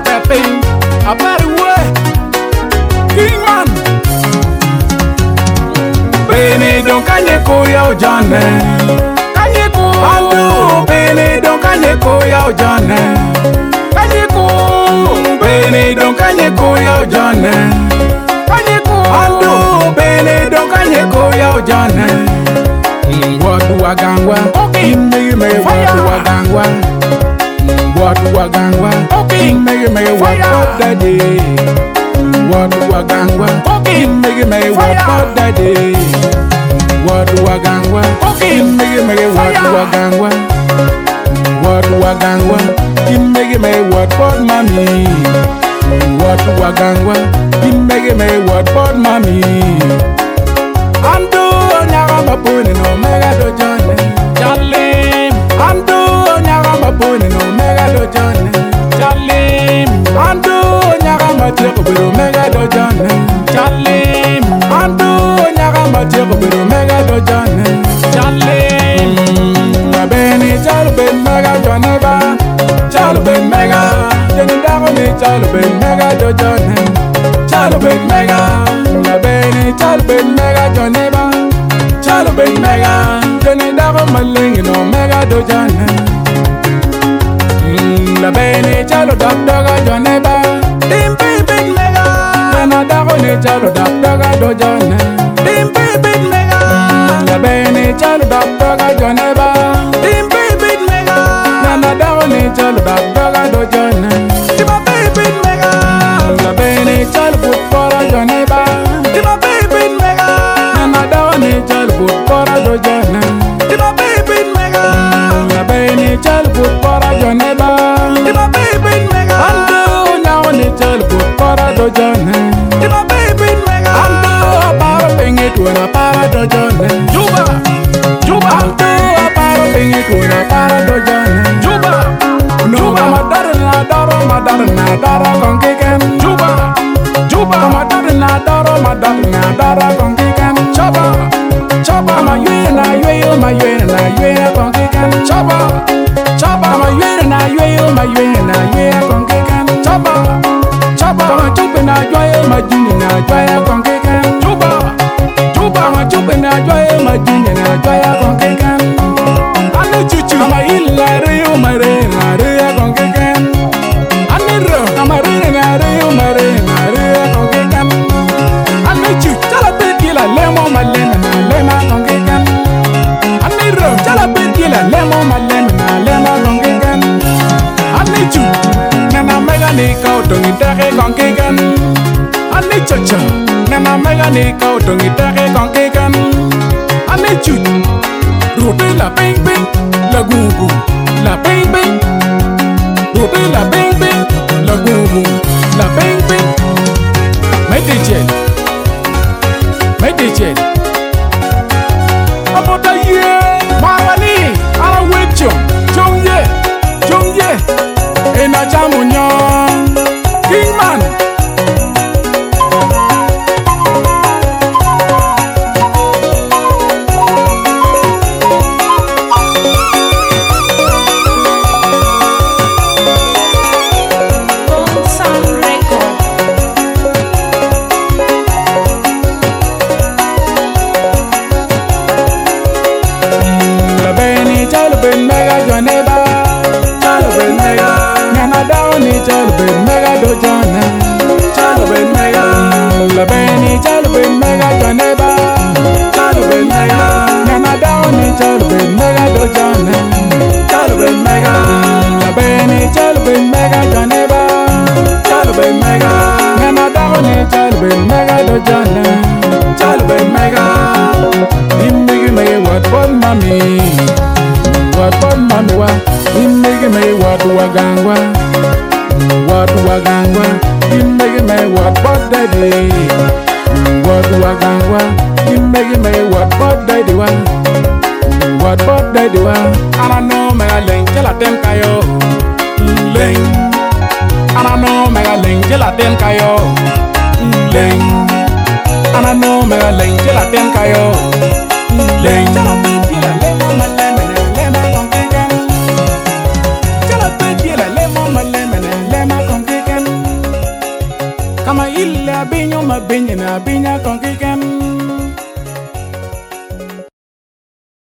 pepping, a better way. King man. Bene don kanye koya ojane. Kanye ko. Ando bene don kanye koya ojane. Kanye ko. Bene don kanye koya ojane. Kanye ko. Ando bene don kanye koya ojane. Watu wagangwa. Okay. Me watu wagangwa. Watu wagangwa. Okay. Me watu daddy. Watu wagangwa. Okay. Me watu daddy. Watu wagangwa. Okay. Me watu wagangwa. Watu wagangwa. Me watu mami. Watu wagangwa. Me watu mami. Ando nyaramba pone no mega do jone. Chalim. Ando nyaramba pone no mega do jone. Chalim. Ando nyaramba teko bero mega do jone. Chalim. Ando nyaramba teko bero mega do jone. Chalim. Abeni chalo ben mega jone ba. Chalo ben mega. Jeni dago ni chalo ben mega do jone. Chalo ben mega. Abeni chalo ben mega jone ba. Chalo ben mega. Jeni dago malingi no mega do jone. La bene chalo dog doga jone ba. Dim big mega. Jena dago ni chalo dog doga do jone. Dim big mega. La bene chalo dog doga jone ba. Dim big mega. Jena dago ni chalo dog doga do jone. Dim big mega. La bene chalo put for jone ba. Dim big mega. Jena dago ni chalo put for do jone. Dim big mega. La bene chalo put for jone ba. Do jone, my baby mega. Ando para pengi tuana para do jone. Juba, Juba. Ando para pengi tuana para do jone. Juba, Juba. Madara dara kongiken. Juba, Juba. Madara dara kongiken. Chaba, Chaba. Ma yue na kongiken. Chaba, Chaba. Ma yue na kongiken. Chaba. Chaba, chupe na joye majini na joya konkekan. Chuba, Chuba, chupe na joye majini na joya konkekan. Ane chuchu, ama illa reo mare na rea konkekan. Ane ro, ama rea na reo mare na rea konkekan. Ane chuchu, chala petila lemo malena na lema konkekan. Ane ro, chala petila lemo malena na lema konkekan. Ane chuchu. Nana mega ni kautongi tere konkikan. Ani chacha. Nana mega ni kautongi tere konkikan. Ani chut. Rote la bing bing. La gugu. La bing bing. Rote la bing bing. La gugu. La bing bing. Mete jen. Mete jen. Abota ye. Mawani. Ara wechom. Chom ye. Chom ye. Ena chamunyon King man. Gold Sound Record. La beni chalo ben mega jone ba. Chalo ben mega. Ni chalo ben mega do jone. Chalo ben mega. La beni chalo ben mega jone ba. Chalo ben mega. Nana down ni chalo ben mega do jone. Chalo ben mega. La beni chalo ben mega jone ba. Chalo ben mega. Nana down ni chalo ben mega do jone. Chalo ben mega. Imbigi me what bon mami. What bon mami wa. Imbigi me what wagangwa. Watu wagangwa, imegi me what but daddy. Watu wagangwa, imegi me what but daddy wa. What but daddy wa. Ana no mega leng jela tem kayo. Leng. Ana no mega leng jela tem kayo. Leng. Ana no mega leng jela tem kayo. Leng. Jela peti la lemo maleme lema konkiken. Jela peti la lemo maleme lema konkiken. ma binya na binya konkikem